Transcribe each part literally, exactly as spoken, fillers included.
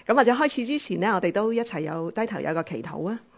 咁或者開始之前呢，我哋都一齊有低頭有個祈禱啊！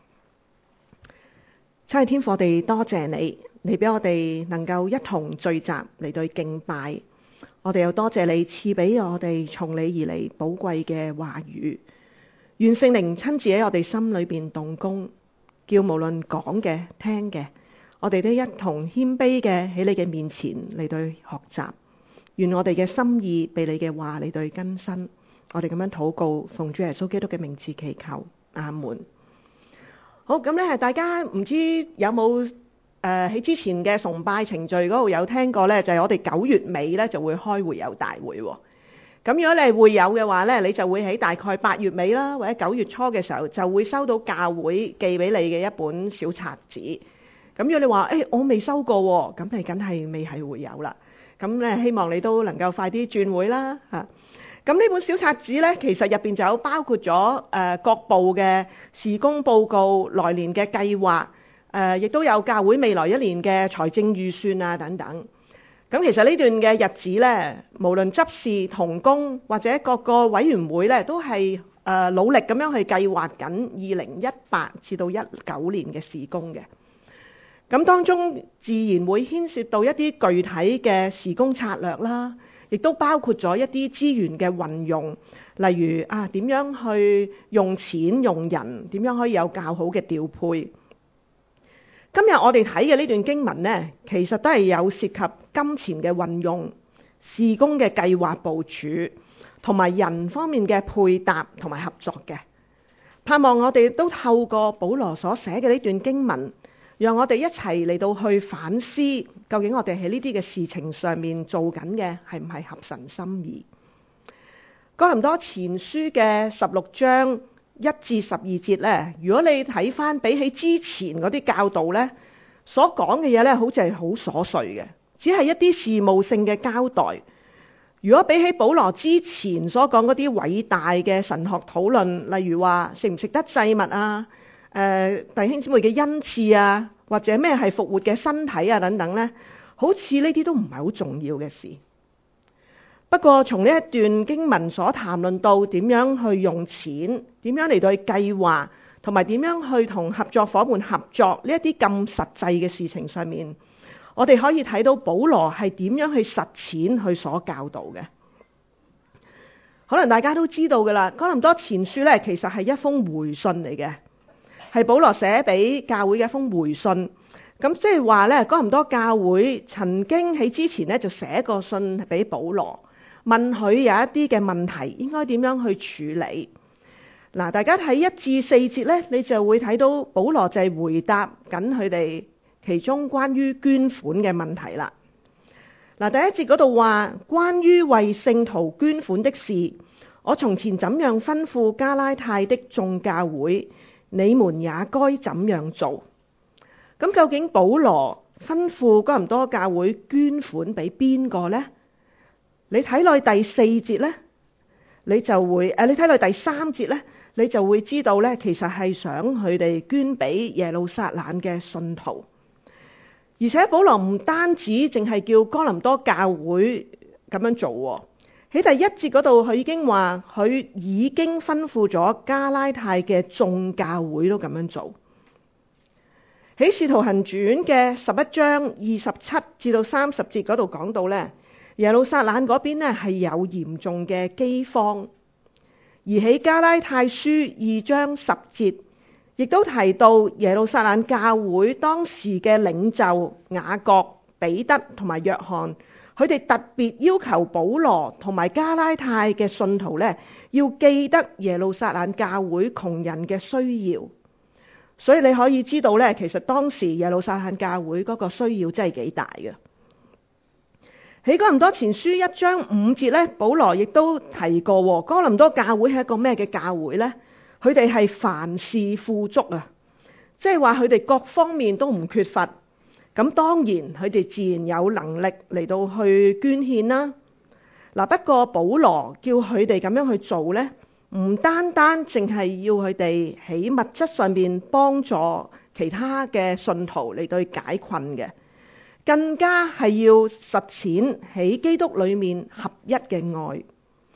真係天父，我哋多謝你，你俾我哋能夠一同聚集嚟對敬拜。我哋又多謝你賜俾我哋從你而嚟寶貴嘅話語，願聖靈親自喺我哋心裏邊動工，叫無論講嘅聽嘅，我哋都一同謙卑嘅喺你嘅面前嚟對學習。願我哋嘅心意被你嘅話嚟對更新。我哋咁樣禱告，奉主耶穌基督嘅名字祈求，阿門。好，咁咧，大家唔知有冇誒喺之前嘅崇拜程序嗰度有聽過咧？就係、是、我哋九月尾咧就會開會友大會喎。咁如果你係會友嘅話咧，你就會喺大概八月尾啦，或者九月初嘅時候就會收到教會寄俾你嘅一本小冊子。咁如果你話誒、欸、我未收過喎，咁你梗係未係會友啦。咁咧希望你都能夠快啲轉會啦嚇。咁呢本小冊子咧，其實入邊就有包括咗誒、呃、各部嘅事工報告、來年嘅計劃，誒、呃、亦都有教會未來一年嘅財政預算啊等等。咁其實呢段嘅日子咧，無論執事同工或者各個委員會咧，都係誒、呃、努力咁樣去計劃緊二零一八至到一九年嘅事工嘅。咁當中自然會牽涉到一啲具體嘅事工策略啦。亦都包括咗一啲資源嘅運用，例如啊點樣去用錢用人，點樣可以有較好嘅調配。今日我哋睇嘅呢段經文呢，其實都係有涉及金錢嘅運用、事工嘅計劃部署，同埋人方面嘅配搭同埋合作嘅。盼望我哋都透過保羅所寫嘅呢段經文，讓我哋一齊嚟到去反思，究竟我哋喺呢啲嘅事情上面做緊嘅係唔係合神心意？哥林多前書嘅十六章一至十二節呢，如果你睇翻比起之前嗰啲教導呢，所講嘅嘢呢，好似係好瑣碎嘅，只係一啲事務性嘅交代。如果比起保羅之前所講嗰啲偉大嘅神學討論，例如話食唔食得祭物啊，誒、呃、弟兄姊妹嘅恩賜啊，或者咩係復活嘅身體啊等等呢，好似呢啲都唔係好重要嘅事。不過從呢一段經文所談論到點樣去用錢，點樣嚟到去計劃，同埋點樣去同合作夥伴合作呢一啲咁實際嘅事情上面，我哋可以睇到保羅係點樣去實踐去所教導嘅。可能大家都知道㗎啦，哥林多前書呢，其實係一封回信嚟嘅。係保羅寫俾教會嘅一封回信，咁即係話咧，哥林多教會曾經喺之前咧就寫過信俾保羅，問佢有一啲嘅問題應該點樣去處理。嗱，大家睇一至四節咧，你就會睇到保羅就係回答緊佢哋其中關於捐款嘅問題啦。嗱，第一節嗰度話，關於為聖徒捐款的事，我從前怎樣吩咐加拉太的眾教會，你們也該怎樣做。咁究竟保羅吩咐哥林多教會捐款俾邊個呢？你睇落第四節呢，你就會誒，你睇落第三節呢，你就會知道呢，其實係想佢哋捐俾耶路撒冷嘅信徒。而且保羅唔單止淨係叫哥林多教會咁樣做，喺第一節嗰度佢已經話佢已經吩咐咗加拉太嘅眾教會都咁樣做。喺使徒行傳嘅十一章二十七至到三十節嗰度講到呢，耶路撒冷嗰邊呢係有嚴重嘅饑荒，而喺加拉太書二章十節亦都提到耶路撒冷教會當時嘅領袖雅各、彼得同埋約翰，佢哋特別要求保羅同埋加拉太嘅信徒呢，要記得耶路撒冷教會窮人嘅需要。所以你可以知道呢，其實當時耶路撒冷教會嗰個需要真係幾大嘅。喺哥林多前書一章五節呢，保羅亦都提過，哥林多教會係一個咩嘅教會呢？佢哋係凡事富足啊，即係話佢哋各方面都唔缺乏。咁當然佢哋自然有能力嚟到去捐獻啦。嗱，不過保羅叫佢哋咁樣去做呢，唔單單淨係要佢哋喺物質上面幫助其他嘅信徒嚟到去解困嘅，更加係要實踐喺基督裏面合一嘅愛。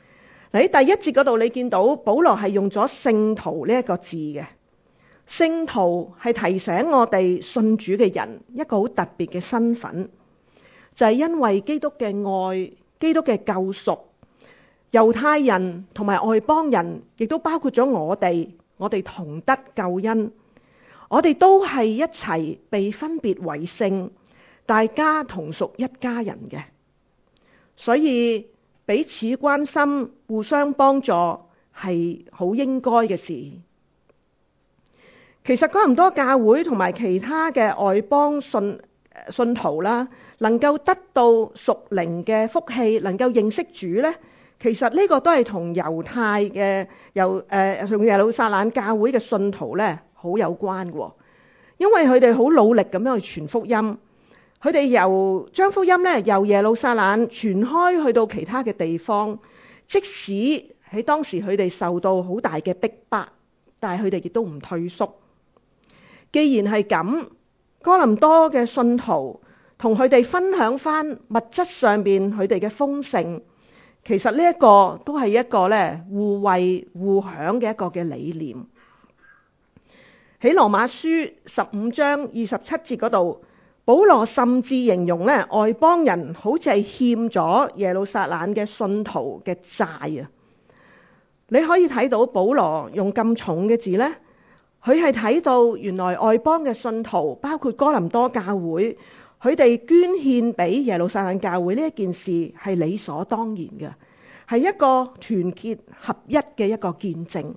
喺第一節嗰度，你見到保羅係用咗聖徒呢一個字嘅。聖徒係提醒我哋信主嘅人一個好特別嘅身份，就係因為基督嘅愛、基督嘅救贖，猶太人同埋外邦人，亦都包括咗我哋，我哋同得救恩，我哋都係一齊被分別為聖，大家同屬一家人嘅，所以彼此關心、互相幫助係好應該嘅事。其實哥林多教會同埋其他嘅外邦信信徒啦，能夠得到屬靈嘅福氣，能夠認識主呢，其實呢個都係同猶太嘅由誒同耶路撒冷教會嘅信徒呢好有關嘅，因為佢哋好努力咁樣去傳福音，佢哋由將福音呢由耶路撒冷傳開去到其他嘅地方，即使喺當時佢哋受到好大嘅逼迫，但係佢哋亦都唔退縮。既然係咁，哥林多嘅信徒同佢哋分享翻物質上邊佢哋嘅豐盛，其實呢一個都係一個咧互惠互享嘅一個嘅理念。喺羅馬書十五章二十七節嗰度，保羅甚至形容咧外邦人好似係欠咗耶路撒冷嘅信徒嘅債啊！你可以睇到保羅用咁重嘅字呢，佢係睇到原來外邦嘅信徒，包括哥林多教會，佢哋捐獻俾耶路撒冷教會呢一件事係理所當然嘅，係一個團結合一嘅一個見證。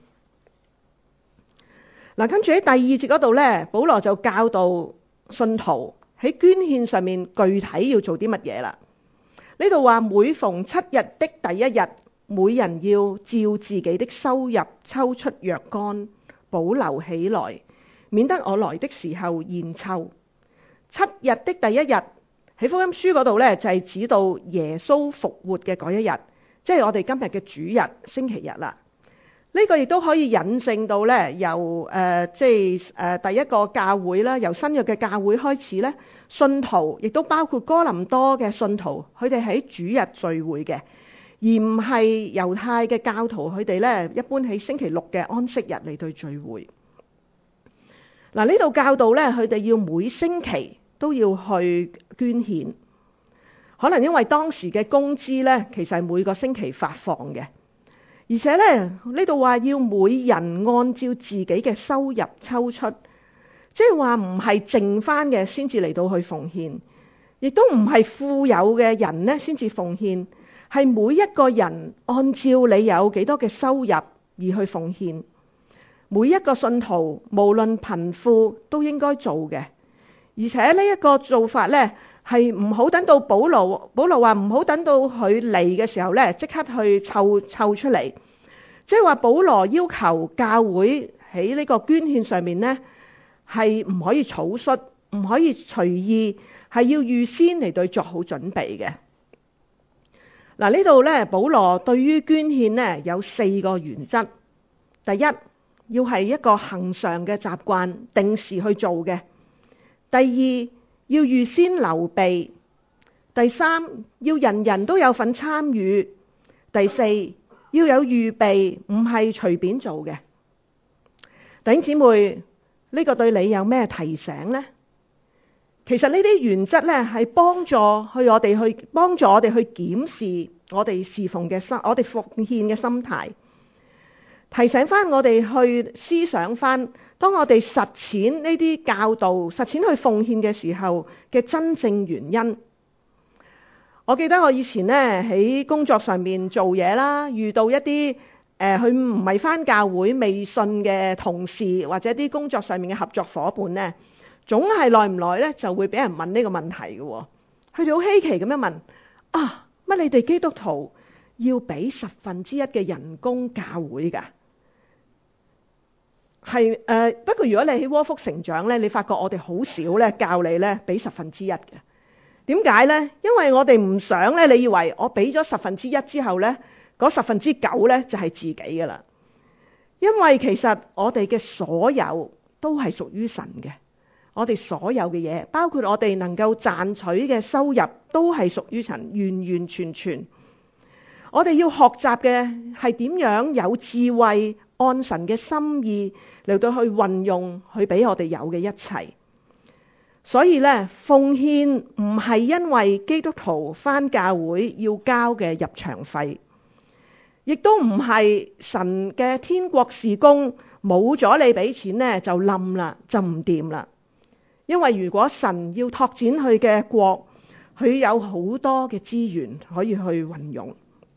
嗱，跟住喺第二節嗰度呢，保羅就教導信徒喺捐獻上面具體要做啲乜嘢啦。呢度話每逢七日的第一日，每人要照自己的收入抽出若干，保留起來，免得我來的時候現湊。七日的第一日喺福音書嗰度呢，就係指到耶穌復活嘅嗰一日，即係我哋今日嘅主日星期日啦。呢個亦都可以引證到呢，由誒即係誒第一個教會啦，由新約嘅教會開始呢，信徒亦都包括哥林多嘅信徒，佢哋喺主日聚會嘅，而唔係猶太嘅教徒，佢哋呢一般喺星期六嘅安息日嚟到聚會。嗱，呢度教導呢，佢哋要每星期都要去捐獻，可能因為當時嘅工資呢，其實係每個星期發放嘅。而且咧，呢度話要每人按照自己嘅收入抽出，即係話唔係剩翻嘅先至嚟到去奉獻，亦都唔係富有嘅人呢先至奉獻，係每一個人按照你有幾多嘅收入而去奉獻。每一個信徒無論貧富都應該做嘅，而且呢一個做法呢，係唔好等到保羅，保羅話唔好等到佢嚟嘅時候呢，即刻去湊湊出嚟。即係話保羅要求教會喺呢個捐獻上面呢，係唔可以草率，唔可以隨意，係要預先嚟對作好準備嘅。嗱，呢度呢，保羅對於捐獻呢有四個原則。第一，要係一個恆常嘅習慣，定時去做嘅。第二，要預先留備。第三，要人人都有份參與。第四，要有預備，唔係隨便做嘅。弟兄姊妹，呢個對你有咩提醒呢？其實呢啲原則呢，係幫助去我哋去幫助我哋去檢視我哋侍奉嘅心，我哋奉獻嘅心態，提醒翻我哋去思想翻，當我哋實踐呢啲教導、實踐去奉獻嘅時候嘅真正原因。我記得我以前咧喺工作上面做嘢啦，遇到一啲誒佢唔係返教會未信嘅同事，或者啲工作上面嘅合作夥伴咧，總係耐唔耐咧就會俾人問呢個問題嘅。佢哋好稀奇咁樣問：啊，乜你哋基督徒要俾十分之一嘅人工教會㗎？係誒、呃，不過如果你喺窩福成長咧，你發覺我哋好少咧教你咧俾十分之一嘅。點解呢？因為我哋唔想咧，你以為我俾咗十分之一之後呢，嗰十分之九呢就係自己噶啦。因為其實我哋嘅所有都係屬於神嘅，我哋所有嘅嘢，包括我哋能夠賺取嘅收入，都係屬於神，完完全全。 我哋要學習嘅係點樣有智慧，按神嘅心意嚟到去運用佢俾我哋有嘅一切。所以咧，奉獻唔係因為基督徒返教會要交嘅入場費，亦都唔係神嘅天國事工冇咗你俾錢咧就冧啦，就唔掂啦。因為如果神要拓展佢嘅國，佢有好多嘅資源可以去運用。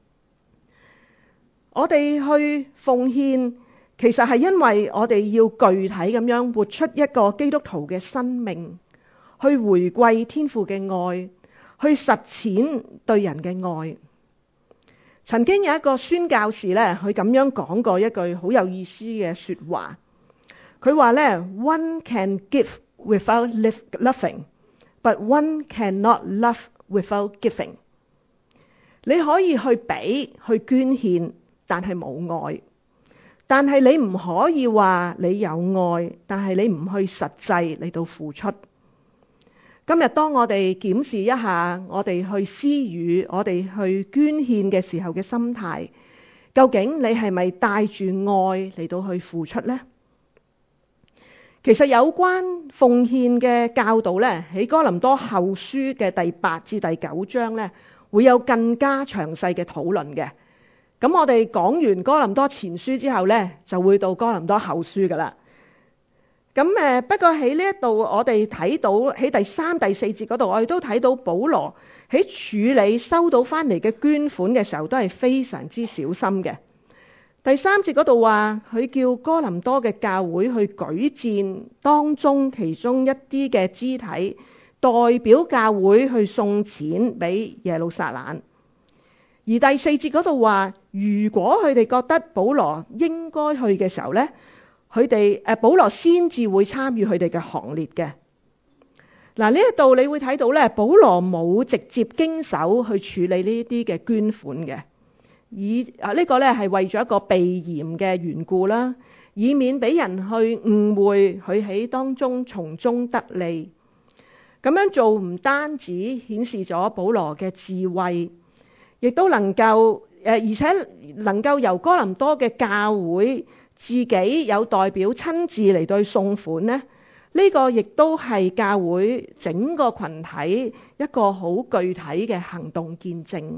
我哋去奉獻，其實係因為我哋要具體咁樣活出一個基督徒嘅生命，去回歸天父嘅愛，去實踐對人嘅愛。曾經有一個宣教士咧，佢咁樣講過一句好有意思嘅說話。佢話咧 ，One can give without loving, but one cannot love without giving。你可以去俾，去捐獻，但係冇愛。但係你唔可以話你有愛，但係你唔去實際嚟到付出。今日當我哋檢視一下我哋去施予、我哋去捐獻嘅時候嘅心態，究竟你係咪帶住愛嚟到去付出呢？其實有關奉獻嘅教導呢，喺哥林多後書嘅第八至第九章呢，會有更加詳細嘅討論嘅。咁我哋講完哥林多前書之後呢，就會到哥林多後書噶啦。咁誒，不過喺呢一度，我哋睇到喺第三、第四節嗰度，我哋都睇到保羅喺處理收到翻嚟嘅捐款嘅時候，都係非常之小心嘅。第三節嗰度話，佢叫哥林多嘅教會去舉薦當中其中一啲嘅肢體，代表教會去送錢俾耶路撒冷。而第四節嗰度話，如果佢哋覺得保羅應該去嘅時候呢，佢哋誒保羅先至會參與佢哋嘅行列嘅。嗱，呢一度你會睇到咧，保羅冇直接經手去處理呢啲嘅捐款嘅，以啊呢個咧係為咗一個避嫌嘅緣故啦，以免俾人去誤會佢喺當中從中得利。咁樣做唔單止顯示咗保羅嘅智慧，亦都能夠誒，而且能夠由哥林多嘅教會自己有代表親自嚟對送款呢，呢個亦都係教會整個群體一個好具體嘅行動見證。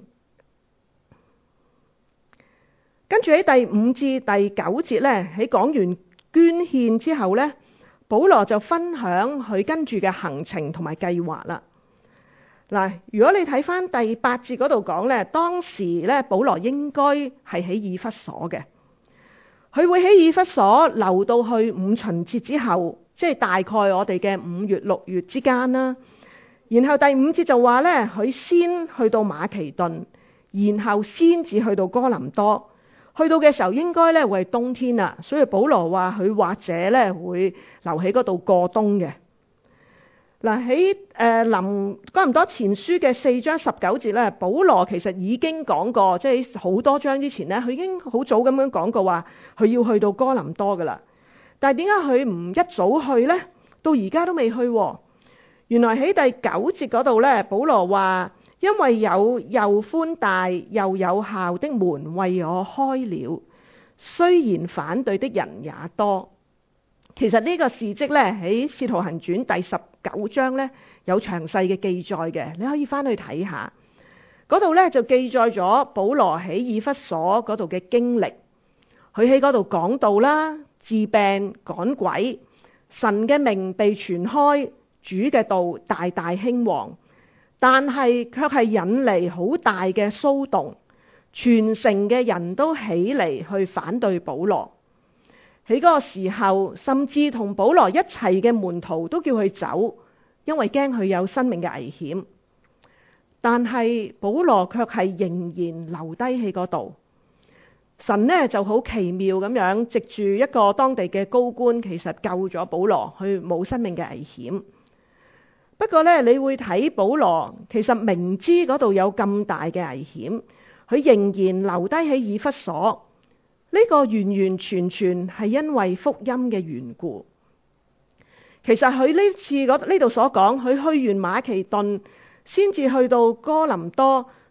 跟住喺第五至第九節呢，喺講完捐獻之後呢，保羅就分享佢跟住嘅行程同埋計劃啦。嗱，如果你睇翻第八節嗰度講呢，當時呢，保羅應該係喺以弗所嘅。佢會喺以弗所留到去五旬節之後，即係大概我哋嘅五月六月之間啦。然後第五節就話呢，佢先去到馬其頓，然後先至去到哥林多。去到嘅時候應該咧會係冬天啦，所以保羅話佢或者咧會留喺嗰度過冬嘅。嗱，喺誒林哥林多前書嘅四章十九節咧，保羅其實已經講過，即係好多章之前咧，佢已經好早咁樣講過話，佢要去到哥林多噶啦。但係點解佢唔一早去呢？到而家都未去喎。原來喺第九節嗰度咧，保羅話，因為有又寬大又有效的門為我開了，雖然反對的人也多。其實呢個事蹟咧喺《使徒行傳》第十九章咧有詳細嘅記載嘅，你可以翻去睇下。嗰度咧就記載咗保羅喺以弗所嗰度嘅經歷，佢喺嗰度講道啦，治病趕鬼，神嘅名被傳開，主嘅道大大興旺。但係卻係引嚟好大嘅騷動，全城嘅人都起嚟去反對保羅。喺嗰個時候，甚至同保羅一齊嘅門徒都叫佢走，因為驚佢有生命嘅危險。但係保羅卻係仍然留低喺嗰度。神呢就好奇妙咁樣，藉住一個當地嘅高官，其實救咗保羅，佢冇生命嘅危險。不過咧，你會睇保羅其實明知嗰度有咁大嘅危險，佢仍然留低喺以弗所。呢個完完全全係因為福音嘅緣故。其實佢呢次呢度所講，佢去完馬其頓，先至去到哥林多，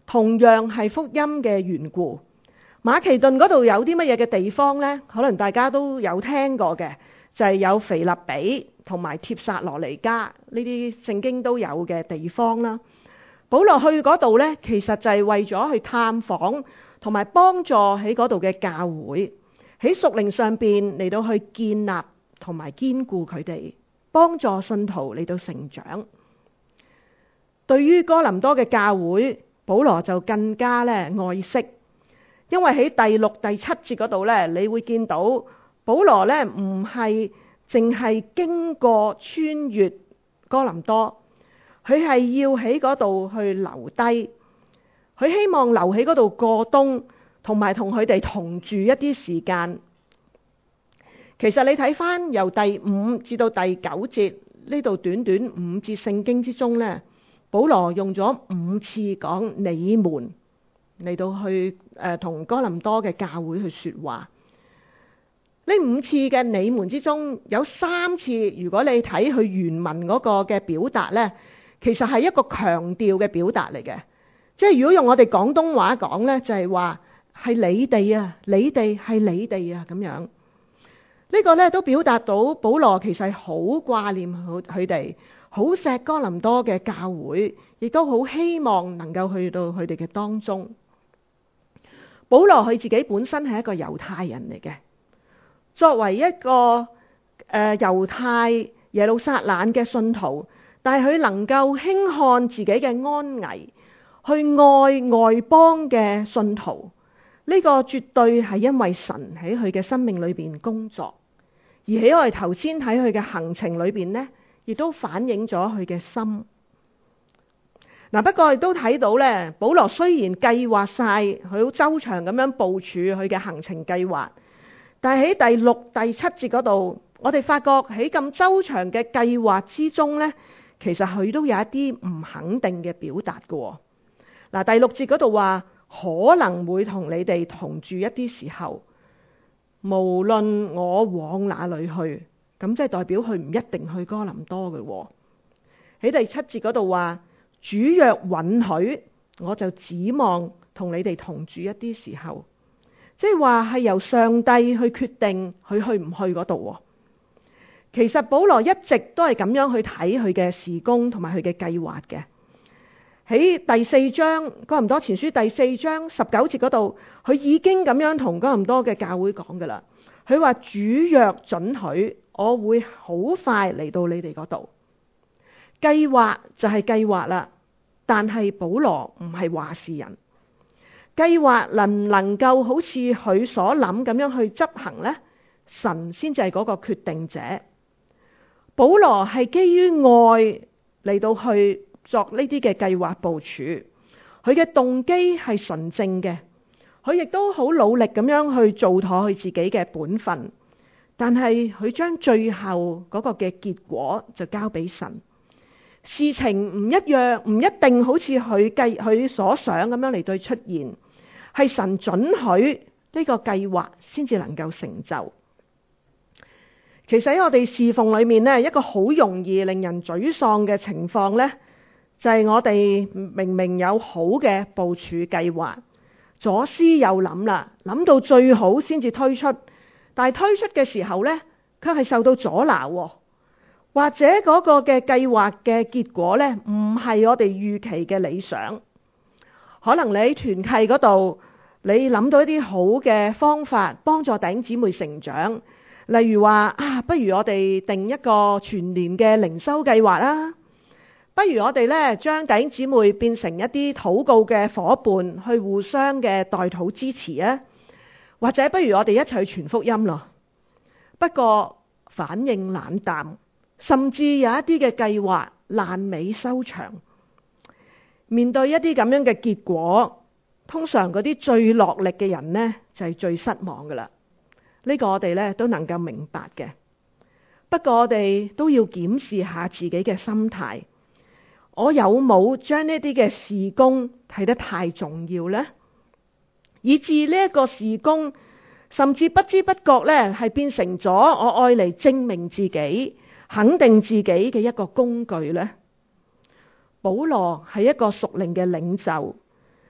同樣係福音嘅緣故。馬其頓嗰度有啲乜嘢嘅地方呢？可能大家都有聽過嘅，就係有腓立比同埋帖撒羅尼迦呢啲聖經都有嘅地方啦。保羅去嗰度呢，其實就係為咗去探訪同埋幫助喺嗰度嘅教會，喺屬靈上邊嚟到去建立同埋堅固佢哋，幫助信徒嚟到成長。對於哥林多嘅教會，保羅就更加咧愛惜。因為喺第六、第七節嗰度咧，你會見到保羅咧唔係淨係經過穿越哥林多，佢係要喺嗰度去留低，佢希望留喺嗰度過冬，同埋同佢哋同住一啲時間。其實你睇翻由第五至到第九節呢度短短五節聖經之中咧，保羅用咗五次講你們嚟到去誒同哥林多嘅教會去說話。呢五次嘅你們之中，有三次如果你睇佢原文嗰個嘅表達呢，其實係一個強調嘅表達嚟嘅。即係如果用我哋廣東話講呢，就係話係你哋啊，你哋係你哋啊咁樣。呢個呢都表達到保羅其實好掛念佢哋，好錫哥林多嘅教會，亦都好希望能夠去到佢哋嘅當中。保羅佢自己本身係一個猶太人嚟嘅，作為一個誒、呃、猶太耶路撒冷嘅信徒，但係佢能夠輕看自己嘅安危，去愛外邦嘅信徒，呢、這個絕對係因為神喺佢嘅生命裏邊工作。而喺我哋頭先睇佢嘅行程裏邊呢，亦都反映咗佢嘅心。嗱，不過亦都睇到咧，保羅雖然計劃晒佢好周詳咁樣部署佢嘅行程計劃，但係喺第六、第七節嗰度，我哋發覺喺咁周詳嘅計劃之中咧，其實佢都有一啲唔肯定嘅表達嘅。嗱，第六節嗰度話可能會同你哋同住一啲時候，無論我往哪裏去，咁即係代表佢唔一定去哥林多嘅。喺第七節嗰度話，主若允許，我就指望同你哋同住一啲時候，即係話係由上帝去決定佢去唔去嗰度。其實保羅一直都係咁樣去睇佢嘅事工同埋佢嘅計劃嘅。喺第四章哥林多前書第四章十九節嗰度，佢已經咁樣同哥林多嘅教會講噶啦。佢話主若准許，我會好快嚟到你哋嗰度。計劃就係計劃啦，但係保羅唔係話事人。計劃能唔能夠好似佢所諗咁樣去執行呢？神先至係嗰個決定者。保羅係基於愛嚟到去作呢啲嘅計劃部署，佢嘅動機係純正嘅，佢亦都好努力咁樣去做妥佢自己嘅本分，但係佢將最後嗰個嘅結果就交俾神。事情唔一樣，唔一定好似佢計佢所想咁樣嚟對出現，係神准許呢個計劃先至能夠成就。其實喺我哋侍奉裏面呢，一個好容易令人沮喪嘅情況呢，就係我哋明明有好嘅部署計劃，左思右諗啦，諗到最好先至推出，但係推出嘅時候呢，卻係受到阻撓。或者嗰個嘅計劃嘅結果呢，唔係我哋預期嘅理想。可能你喺團契嗰度，你諗到一啲好嘅方法幫助弟兄姊妹成長，例如話啊，不如我哋定一個全年嘅靈修計劃啦，不如我哋呢將弟兄姊妹變成一啲禱告嘅夥伴，去互相嘅代禱支持啊，或者不如我哋一齊去傳福音咯。不過反應冷淡。甚至有一啲嘅計劃爛尾收場。面對一啲咁樣嘅結果，通常嗰啲最落力嘅人呢，就係最失望噶啦。呢個我哋呢都能夠明白嘅。不過我哋都要檢視下自己嘅心態。我有冇將呢啲嘅事工睇得太重要呢？以致呢一個事工，甚至不知不覺呢係變成咗我愛嚟證明自己，肯定自己嘅一個工具呢。保羅係一個屬靈嘅領袖，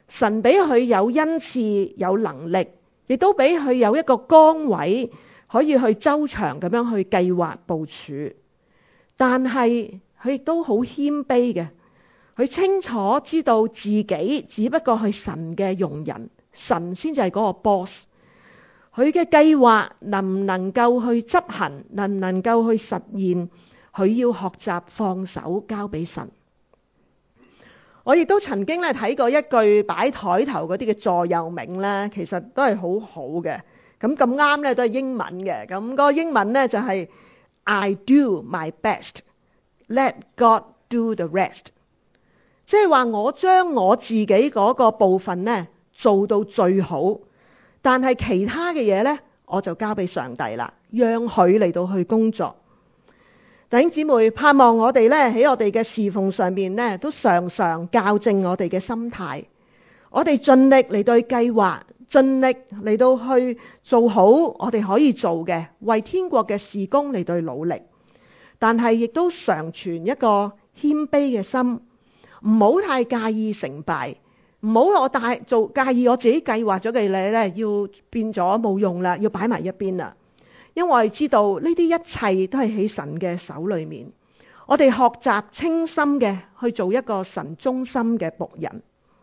神俾佢有恩賜、有能力，亦都俾佢有一個崗位，可以去周詳咁樣去計劃部署。但係佢亦都好謙卑嘅，佢清楚知道自己只不過係神嘅用人，神先至係嗰個 boss。佢嘅計劃能唔能夠去執行，能唔能夠去實現，佢要學習放手交俾神。我亦都曾經咧睇過一句擺台頭嗰啲嘅座右銘咧，其實都係好好嘅。咁咁啱咧都係英文嘅。咁嗰個英文咧就係 I do my best, let God do the rest。即係話我將我自己嗰個部分咧做到最好，但係其他嘅嘢咧我就交俾上帝啦，讓佢嚟到去工作。弟兄姊妹，盼望我哋咧喺我哋嘅侍奉上面咧，都常常校正我哋嘅心態。我哋盡力嚟到去計劃，盡力嚟到去做好我哋可以做嘅，為天國嘅事工嚟到去努力。但係亦都常存一個謙卑嘅心，唔好太介意成敗，唔好我大做介意我自己計劃咗嘅嘢咧，要變咗冇用啦，要擺埋一邊啦。因為我哋知道呢啲一切都係喺神嘅手裏面，我哋學習清心嘅去做一個神忠心嘅僕人。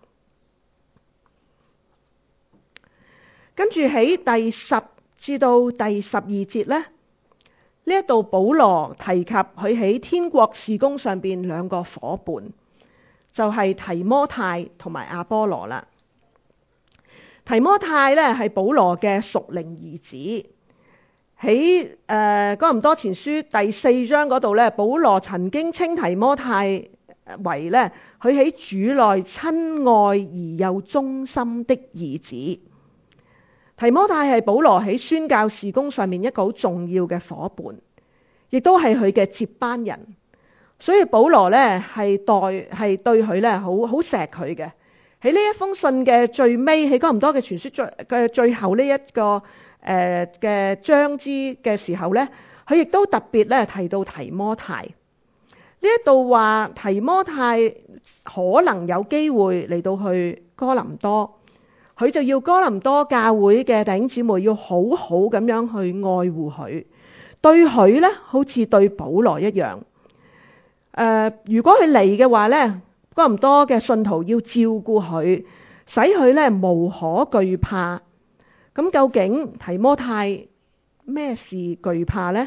跟住喺第十至到第十二節呢，呢一度保羅提及佢喺天國事工上邊兩個夥伴，就係提摩太同埋亞波羅啦。提摩太呢係保羅嘅屬靈兒子。喺誒哥林多前書第四章嗰度咧，保羅曾經稱提摩太為咧，佢喺主內親愛而又忠心的兒子。提摩太係保羅喺宣教事工上面一個好重要嘅夥伴，亦都係佢嘅接班人。所以保羅咧係代係對佢咧好好錫佢嘅。喺呢一封信嘅最尾，喺哥林多嘅傳書最嘅最後呢一個誒嘅章節嘅時候呢，佢亦都特別咧提到提摩太。呢一度話提摩太可能有機會嚟到去哥林多，佢就要哥林多教會嘅弟兄姊妹要好好咁樣去愛護佢，對佢呢好似對保羅一樣。誒、呃，如果佢嚟嘅話呢，哥林多嘅信徒要照顧佢，使佢呢無可懼怕。咁究竟提摩太咩事懼怕呢？誒、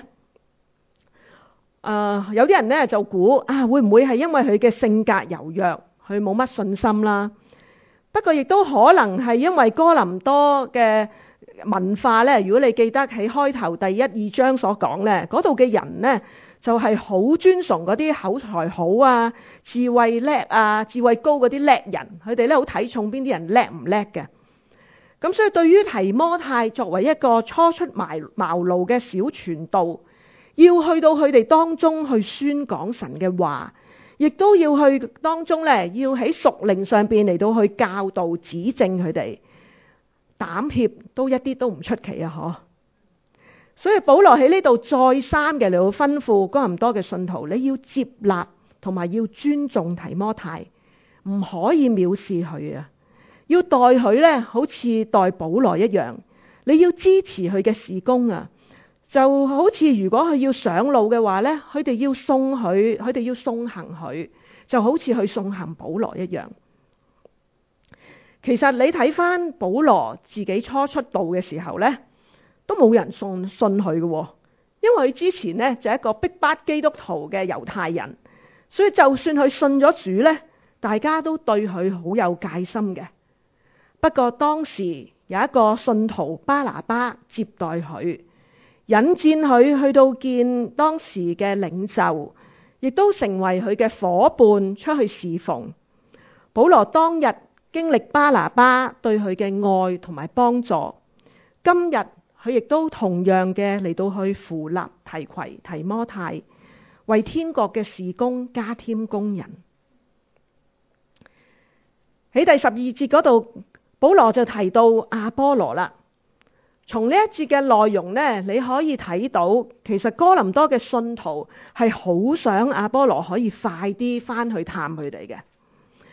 呃，有啲人咧就估啊，會唔會係因為佢嘅性格柔弱，佢冇乜信心啦？不過亦都可能係因為哥林多嘅文化咧。如果你記得喺開頭第一二章所講咧，嗰度嘅人咧就係、是、好尊崇嗰啲口才好啊、智慧叻啊、智慧高嗰啲叻人，佢哋咧好睇重邊啲人叻唔叻嘅。咁所以對於提摩太作為一個初出茅廬嘅小傳道，要去到佢哋當中去宣講神嘅話，亦都要去當中咧，要喺屬靈上邊嚟到去教導指正佢哋，膽怯都一啲都唔出奇啊！嗬。所以保羅喺呢度再三嘅嚟到吩咐哥林多嘅信徒，你要接納同埋要尊重提摩太，唔可以藐視佢啊！要待佢咧，好似待保羅一樣，你要支持佢嘅事工啊！就好似如果佢要上路嘅話咧，佢哋要送佢，佢哋要送行佢，就好似去送行保羅一樣。其實你睇翻保羅自己初出道嘅時候咧，都冇人信信佢嘅，因為佢之前咧就係一個逼迫基督徒嘅猶太人，所以就算佢信咗主咧，大家都對佢好有戒心嘅。不過當時有一個信徒巴拿巴接待佢，引薦佢去到見當時嘅領袖，亦都成為佢嘅夥伴出去侍奉。保羅當日經歷巴拿巴對佢嘅愛同埋幫助，今日佢亦都同樣嘅嚟到去扶立提攜提摩太，為天國嘅事工加添工人。喺第十二節嗰度，保羅就提到亞波羅啦。從呢一節嘅內容呢，你可以睇到，其實哥林多嘅信徒係好想亞波羅可以快啲翻去探佢哋嘅。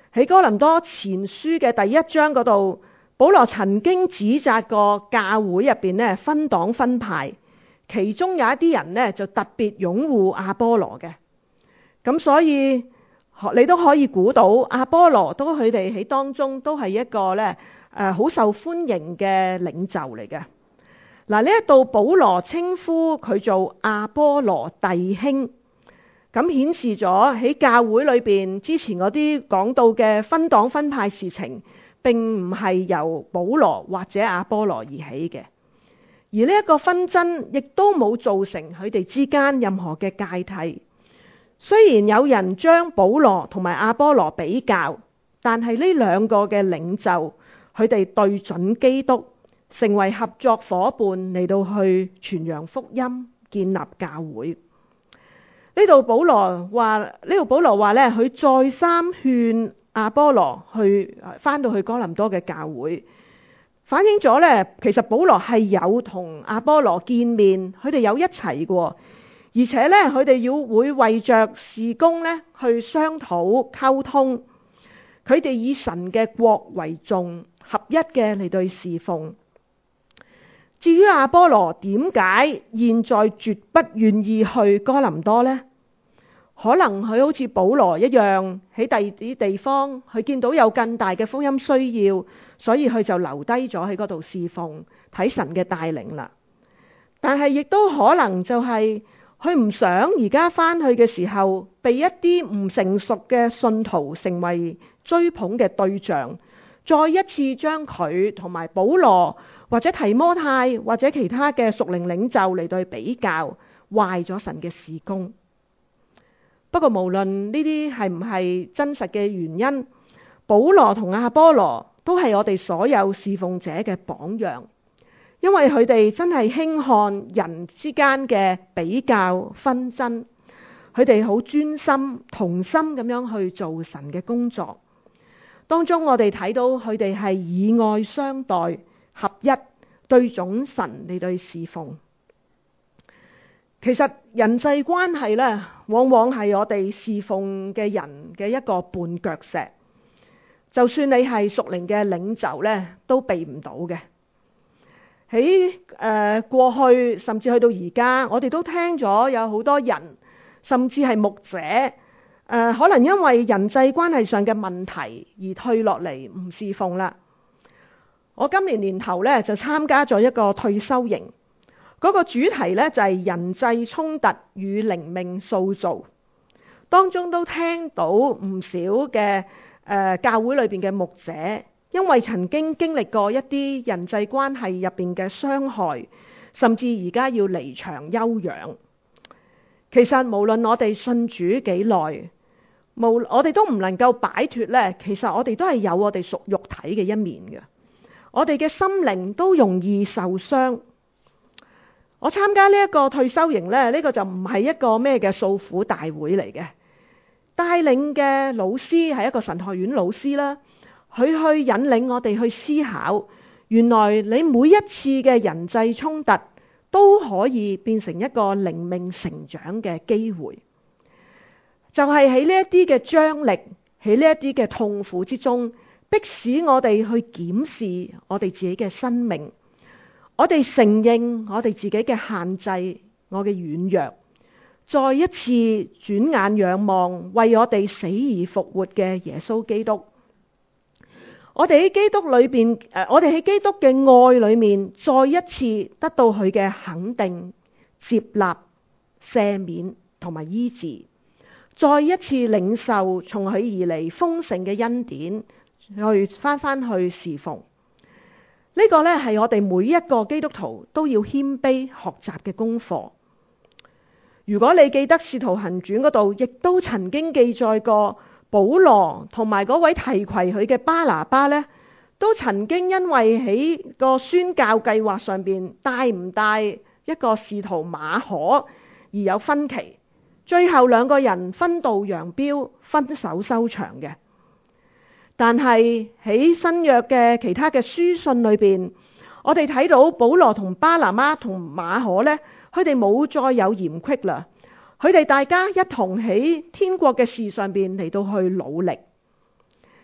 喺哥林多前書嘅第一章嗰度，保羅曾經指責過教會入邊咧分黨分派，其中有一啲人咧就特別擁護阿波羅嘅。咁所以你都可以估到阿波羅都佢哋喺當中都係一個咧誒好受歡迎嘅領袖嚟嘅。嗱，呢一度保羅稱呼佢做阿波羅弟兄，咁顯示咗喺教會裏邊之前嗰啲講到嘅分黨分派事情，並唔係由保羅或者阿波羅而起嘅，而呢一個紛爭亦都冇造成佢哋之間任何嘅芥蒂。雖然有人將保羅同埋阿波羅比較，但係呢兩個嘅領袖，佢哋對準基督，成為合作伙伴嚟到去傳揚福音，建立教會。呢度保羅話，呢度保羅話咧，佢再三勸阿波羅去翻到去哥林多嘅教會，反映咗咧，其實保羅係有同阿波羅見面，佢哋有一齊過，而且咧佢哋要會為着事工咧去商討溝通，佢哋以神嘅國為重，合一嘅嚟對侍奉。至於阿波羅點解現在絕不願意去哥林多呢？可能佢好似保羅一樣，喺第二啲地方佢見到有更大嘅福音需要，所以佢就留低咗喺嗰度侍奉，睇神嘅帶領啦。但係亦都可能就係佢唔想而家翻去嘅時候，被一啲唔成熟嘅信徒成為追捧嘅對象，再一次將佢同埋保羅或者提摩太或者其他嘅屬靈領袖嚟對比較，壞咗神嘅事工。不過無論呢啲係唔係真實嘅原因，保羅同阿波羅都係我哋所有侍奉者嘅榜樣，因為佢哋真係輕看人之間嘅比較紛爭，佢哋好專心同心咁樣去做神嘅工作。當中我哋睇到佢哋係以愛相待，合一對準神嚟對侍奉。其實人際關係咧，往往係我哋侍奉嘅人嘅一個絆腳石。就算你係屬靈嘅領袖咧，都避唔到嘅。喺誒、呃、過去甚至去到而家，我哋都聽咗有好多人，甚至係牧者誒、呃，可能因為人際關係上嘅問題而退落嚟唔侍奉啦。我今年年頭咧就參加咗一個退休營。嗰個主題咧就係人際衝突與靈命塑造，當中都聽到唔少嘅誒教會裏邊嘅牧者，因為曾經經歷過一啲人際關係入邊嘅傷害，甚至而家要離場休養。其實無論我哋信主幾耐，無我哋都唔能夠擺脫咧。其實我哋都係有我哋屬肉體嘅一面嘅，我哋嘅心靈都容易受傷。我參加呢一個退休營咧，呢、這個就唔係一個咩嘅訴苦大會嚟嘅。帶領嘅老師係一個神學院老師啦，佢去引領我哋去思考，原來你每一次嘅人際衝突都可以變成一個靈命成長嘅機會。就係喺呢一啲嘅張力，喺呢一啲嘅痛苦之中，迫使我哋去檢視我哋自己嘅生命。我哋承認我哋自己嘅限制，我嘅軟弱，再一次轉眼仰望為我哋死而復活嘅耶穌基督。我哋喺基督裏邊，誒，我哋喺基督嘅愛裏面，再一次得到佢嘅肯定、接納、赦免同埋醫治，再一次領受從佢而嚟豐盛嘅恩典，去翻翻去侍奉。呢個咧係我哋每一個基督徒都要謙卑學習嘅功課。如果你記得《使徒行傳》嗰度，亦都曾經記載過保羅同埋嗰位提攜佢嘅巴拿巴咧，都曾經因為喺個宣教計劃上邊帶唔帶一個使徒馬可而有分歧，最後兩個人分道揚鑣，分手收場嘅。但係喺新約嘅其他嘅書信裏邊，我哋睇到保羅同巴拿巴同馬可咧，佢哋冇再有嫌隙啦。佢哋大家一同喺天國嘅事上邊嚟到去努力。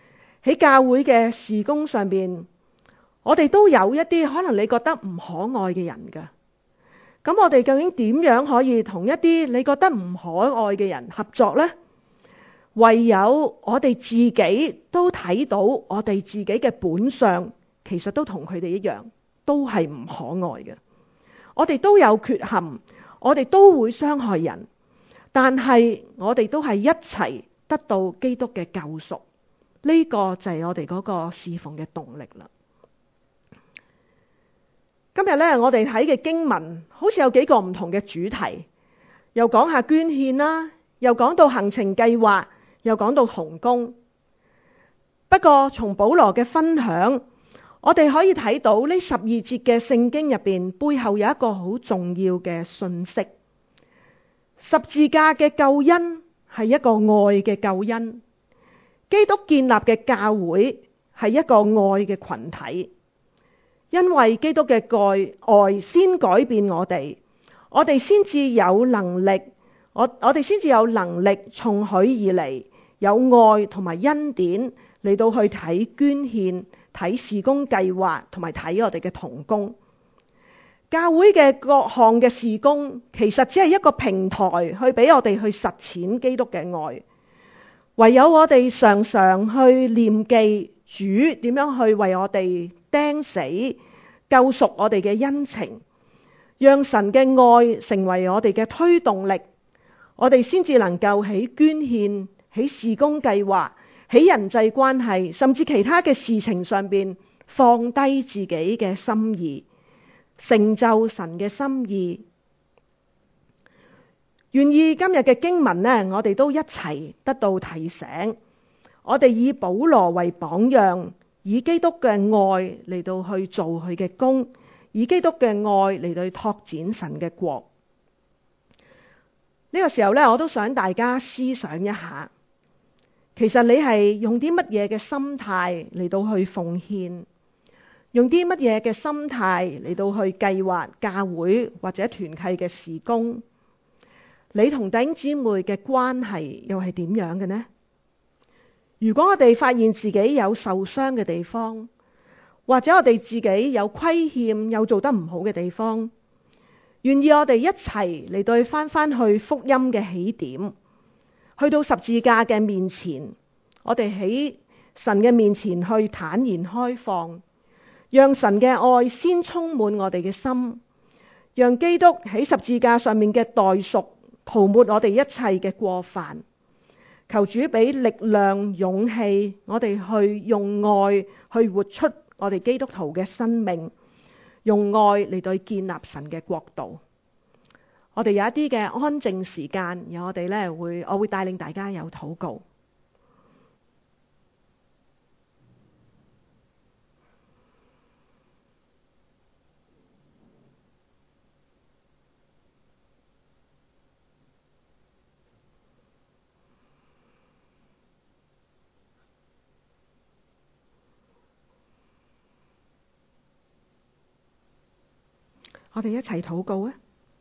喺教會嘅事工上邊，我哋都有一啲可能你覺得唔可愛嘅人㗎。咁我哋究竟點樣可以同一啲你覺得唔可愛嘅人合作呢？唯有我哋自己都睇到我哋自己嘅本相，其實都同佢哋一樣，都係唔可愛嘅。我哋都有缺陷，我哋都會傷害人，但係我哋都係一齊得到基督嘅救贖。呢個就係我哋嗰個侍奉嘅動力啦。今日咧，我哋睇嘅經文好似有幾個唔同嘅主題，又講下捐獻啦，又講到行程計劃，又講到同工。不過從保羅嘅分享，我哋可以睇到呢十二節嘅聖經入邊背後有一個好重要嘅信息。十字架嘅救恩係一個愛嘅救恩，基督建立嘅教會係一個愛嘅群體。因為基督嘅愛愛先改變我哋，我哋先至有能力，我我哋先至有能力從佢而嚟，有愛同埋恩典嚟到去睇捐獻、睇事工計劃同埋睇我哋嘅同工。教會嘅各項嘅事工其實只係一個平台，去俾我哋去實踐基督嘅愛。唯有我哋常常去念記主點樣去為我哋釘死救贖我哋嘅恩情，讓神嘅愛成為我哋嘅推動力，我哋先至能夠喺捐獻、喺事工計劃、喺人際關係，甚至其他嘅事情上邊放低自己嘅心意，成就神嘅心意。願意今日嘅經文呢，我哋都一齊得到提醒，我哋以保羅為榜樣，以基督嘅愛嚟到去做佢嘅工，以基督嘅愛嚟到去拓展神嘅國。呢個時候呢，我都想大家思想一下，其實你係用啲乜嘢嘅心態嚟到去奉獻，用啲乜嘢嘅心態嚟到去計劃教會或者團契嘅事工？你同弟兄姊妹嘅關係又係點樣嘅呢？如果我哋發現自己有受傷嘅地方，或者我哋自己有虧欠、有做得唔好嘅地方，願意我哋一齊嚟到翻翻去福音嘅起點，去到十字架嘅面前，我哋喺神嘅面前去坦然開放，讓神嘅愛先充滿我哋嘅心，讓基督喺十字架上面嘅代贖塗抹我哋一切嘅過犯。求主俾力量、勇氣，我哋去用愛去活出我哋基督徒嘅生命，用愛嚟到建立神嘅國度。我哋有一啲嘅安靜時間，然後我哋咧會，我會帶領大家有禱告。我哋一齊禱告啊！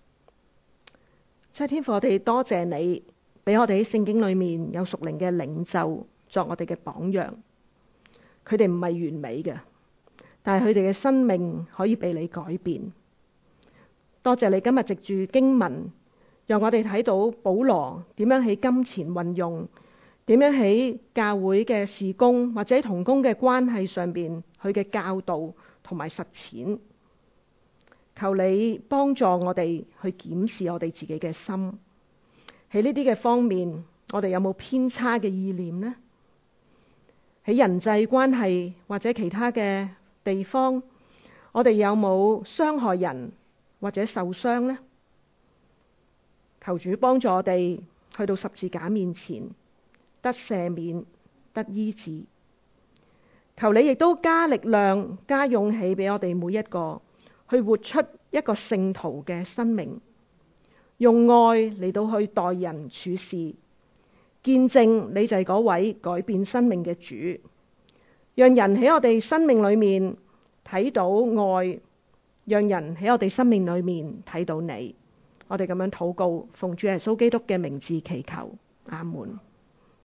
真係天父，我哋多謝你俾我哋喺聖經裏面有屬靈嘅領袖作我哋嘅榜樣。佢哋唔係完美嘅，但係佢哋嘅生命可以被你改變。多謝你今日藉住經文，讓我哋睇到保羅點樣喺金錢運用，點樣喺教會嘅事工或者同工嘅關係上邊，佢嘅教導同埋實踐。求你幫助我哋去檢視我哋自己嘅心，喺呢啲嘅方面，我哋有冇偏差嘅意念呢？喺人際關係或者其他嘅地方，我哋有冇傷害人或者受傷呢？求主幫助我哋去到十字架面前，得赦免，得醫治。求你亦都加力量、加勇氣俾我哋每一個，去活出一個聖徒嘅生命，用愛嚟到去待人處事，見證你就係嗰位改變生命嘅主，讓人喺我哋生命裏面睇到愛，讓人喺我哋生命裏面睇到你。我哋咁樣禱告，奉主耶穌基督嘅名字祈求，阿門。